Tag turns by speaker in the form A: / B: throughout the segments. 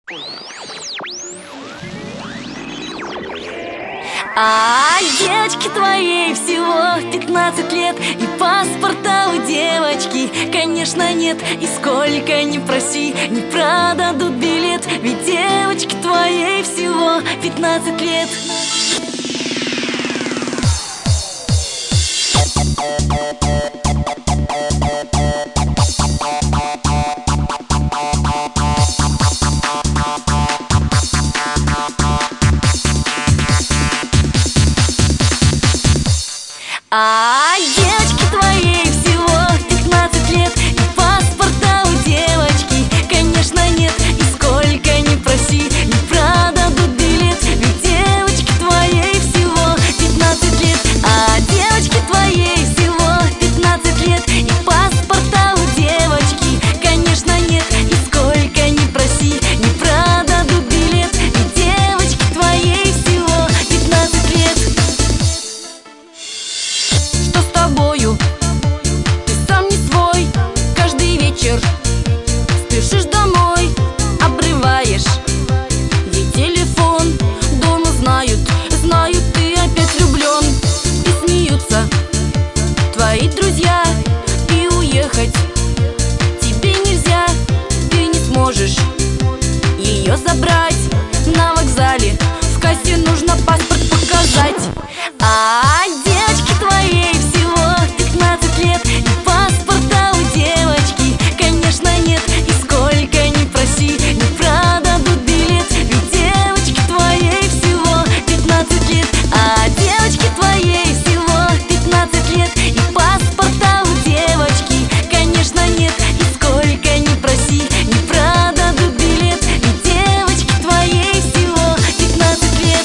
A: А девочке твоей всего 15 лет, и паспорта у девочки, конечно, нет. И сколько ни проси, не продадут билет, ведь девочке твоей всего 15 лет. А девочке твоей всего 15 лет, и паспорта у девочки, конечно, нет. И сколько ни проси, не продадут билет, ведь девочке твоей всего 15 лет. А девочке твоей всего 15 лет, и паспорта у девочки, конечно, нет. И сколько ни проси, не продадут билет, ведь девочке твоей всего 15 лет. Что с тобою? Ты сам не свой. Каждый вечер спешишь домой, обрываешь ей телефон. Дома знают, ты опять влюблен. И смеются твои друзья. И уехать тебе нельзя. Ты не сможешь ее забрать. На вокзале в кассе нужно паспорт показать. А девочке твоей всего 15 лет, и паспорта у девочки, конечно, нет. И сколько ни проси, не продадут билет, ведь девочке твоей всего 15 лет. А девочке твоей всего 15 лет, и паспорта у девочки, конечно, нет. И сколько ни проси, не продадут билет, ведь девочке твоей всего 15 лет.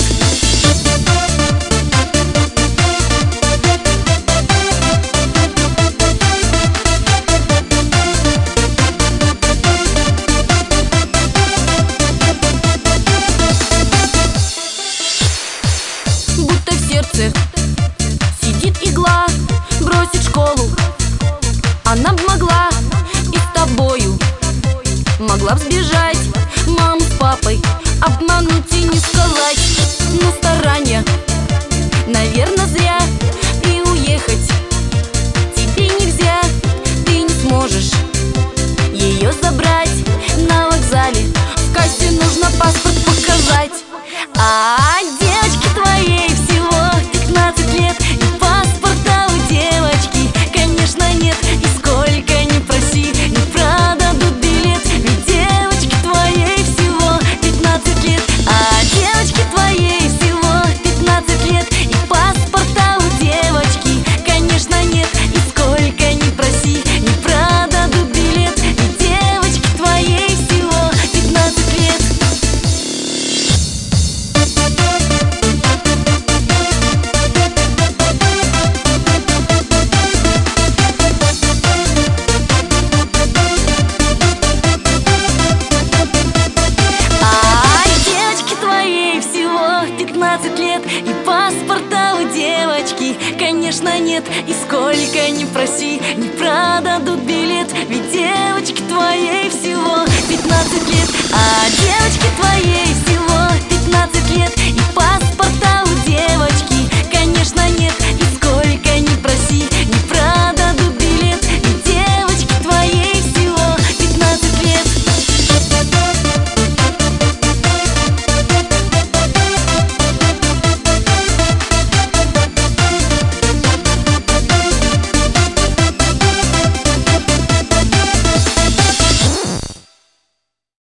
A: Будто в сердце сидит игла, бросит школу она б могла, и с тобою могла б сбежать. Маму с папой обмануть и не сказать. Но старания, наверное, зря. И уехать тебе нельзя. Ты не сможешь ее забрать. На вокзале в кассе нужно паспорт показать. А девочке твоей всего 15 лет, и паспорта у девочки, конечно, нет. И сколько ни проси, не продадут билет, ведь девочке твоей всего 15 лет. А девочке твоей всего 15 лет, и паспорта у девочки, конечно, нет. И сколько ни проси, не продадут билет, ведь девочке твоей всего 15 лет. А девочке твоей всего 15 лет, и паспорта у девочки, конечно, нет. И сколько ни проси, не продадут билет, ведь девочке твоей всего 15 лет. А